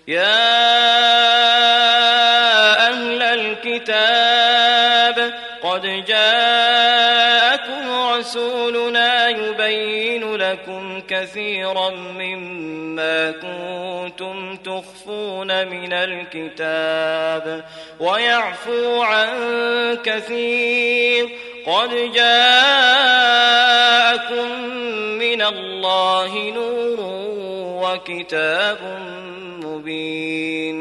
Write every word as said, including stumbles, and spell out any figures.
يا أهل الكتاب قد جاءكم رسولنا يبين لكم كثيرا مما كنتم تخفون من الكتاب ويعفو عن كثير. قد جاءكم من الله نور وكتاب مبين.